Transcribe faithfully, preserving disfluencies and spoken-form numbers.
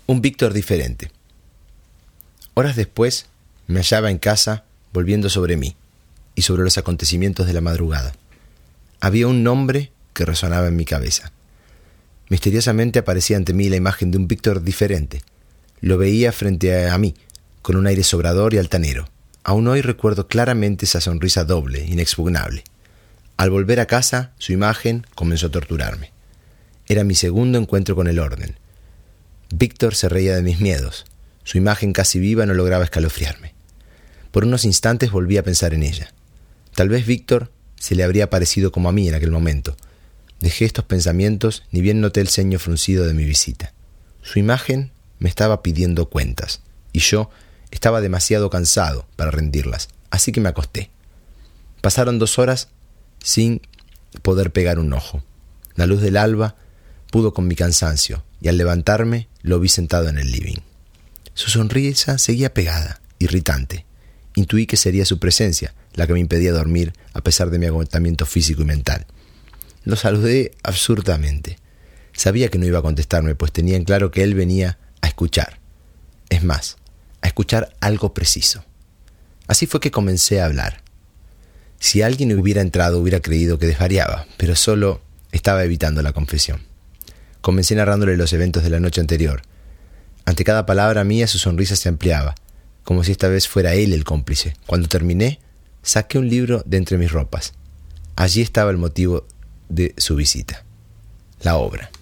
Un Víctor diferente. Horas después me hallaba en casa volviendo sobre mí y sobre los acontecimientos de la madrugada. Había un nombre que resonaba en mi cabeza. Misteriosamente aparecía ante mí la imagen de un Víctor diferente. Lo veía frente a mí, con un aire sobrador y altanero. Aún hoy recuerdo claramente esa sonrisa doble, inexpugnable. Al volver a casa, su imagen comenzó a torturarme. Era mi segundo encuentro con el orden. Víctor se reía de mis miedos. Su imagen casi viva no lograba escalofriarme. Por unos instantes volví a pensar en ella. Tal vez Víctor se le habría parecido como a mí en aquel momento. Dejé estos pensamientos, ni bien noté el ceño fruncido de mi visita. Su imagen me estaba pidiendo cuentas, y yo estaba demasiado cansado para rendirlas, así que me acosté. Pasaron dos horas sin poder pegar un ojo. La luz del alba pudo con mi cansancio, y al levantarme lo vi sentado en el living. Su sonrisa seguía pegada, irritante. Intuí que sería su presencia la que me impedía dormir a pesar de mi agotamiento físico y mental. Lo saludé absurdamente. Sabía que no iba a contestarme, pues tenía en claro que él venía a escuchar. Es más, a escuchar algo preciso. Así fue que comencé a hablar. Si alguien hubiera entrado hubiera creído que desvariaba, pero solo estaba evitando la confesión. Comencé narrándole los eventos de la noche anterior. Ante cada palabra mía su sonrisa se ampliaba, como si esta vez fuera él el cómplice. Cuando terminé, saqué un libro de entre mis ropas. Allí estaba el motivo de su visita: la obra.